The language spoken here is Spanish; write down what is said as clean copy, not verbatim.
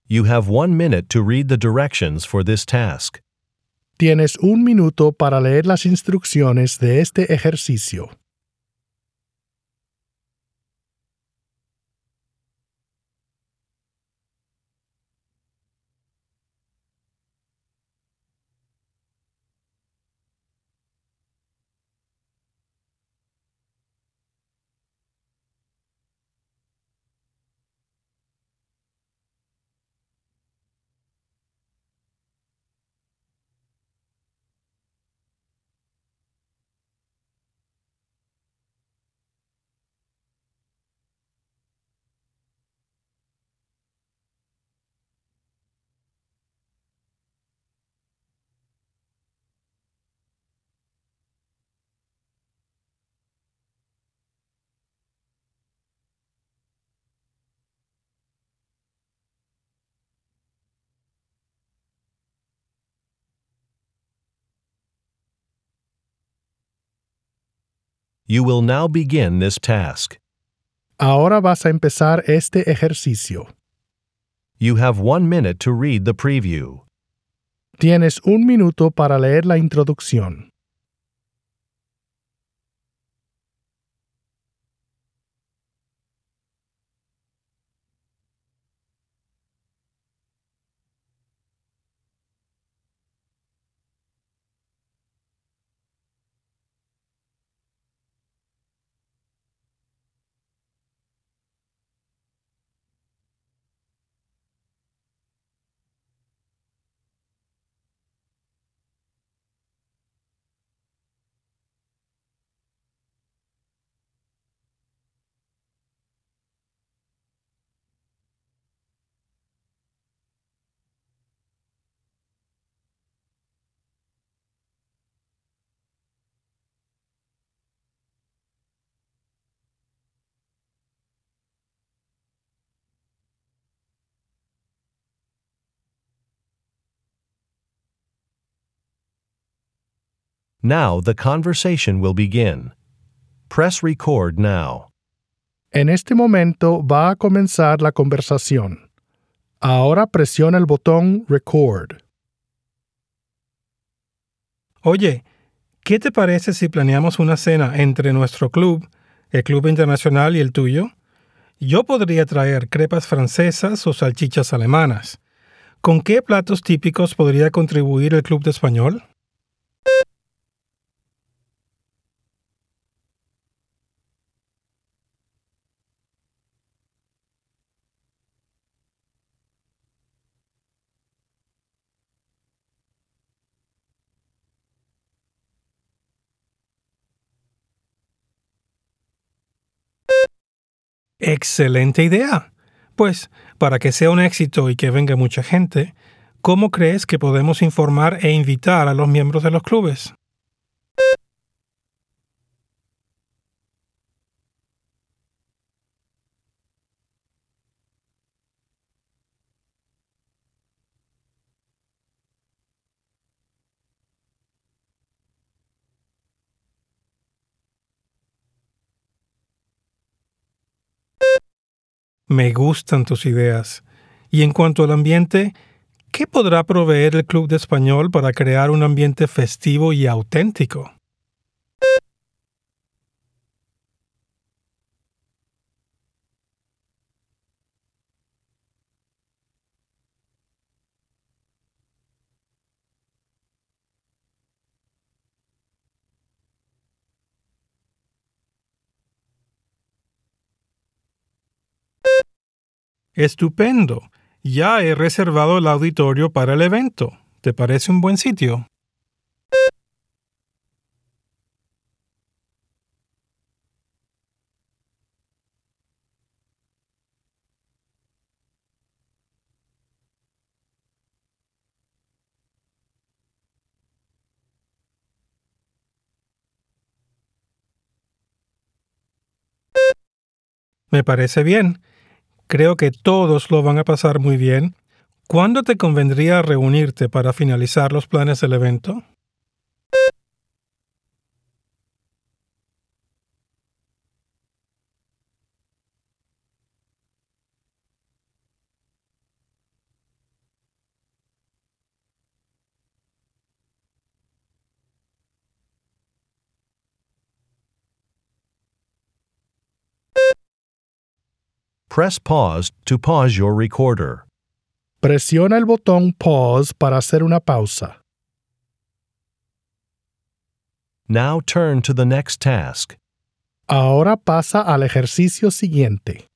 You have 1 minute to read the directions for this task. Tienes un minuto para leer las instrucciones de este ejercicio. You will now begin this task. Ahora vas a empezar este ejercicio. You have 1 minute to read the preview. Tienes un minuto para leer la introducción. Now the conversation will begin. Press record now. En este momento va a comenzar la conversación. Ahora presiona el botón Record. Oye, ¿qué te parece si planeamos una cena entre nuestro club, el Club Internacional y el tuyo? Yo podría traer crepas francesas o salchichas alemanas. ¿Con qué platos típicos podría contribuir el Club de Español? ¡Excelente idea! Pues, para que sea un éxito y que venga mucha gente, ¿cómo crees que podemos informar e invitar a los miembros de los clubes? Me gustan tus ideas. Y en cuanto al ambiente, ¿qué podrá proveer el Club de Español para crear un ambiente festivo y auténtico? Estupendo. Ya he reservado el auditorio para el evento. ¿Te parece un buen sitio? Me parece bien. Creo que todos lo van a pasar muy bien. ¿Cuándo te convendría reunirte para finalizar los planes del evento? Press pause to pause your recorder. Presiona el botón Pause para hacer una pausa. Now turn to the next task. Ahora pasa al ejercicio siguiente.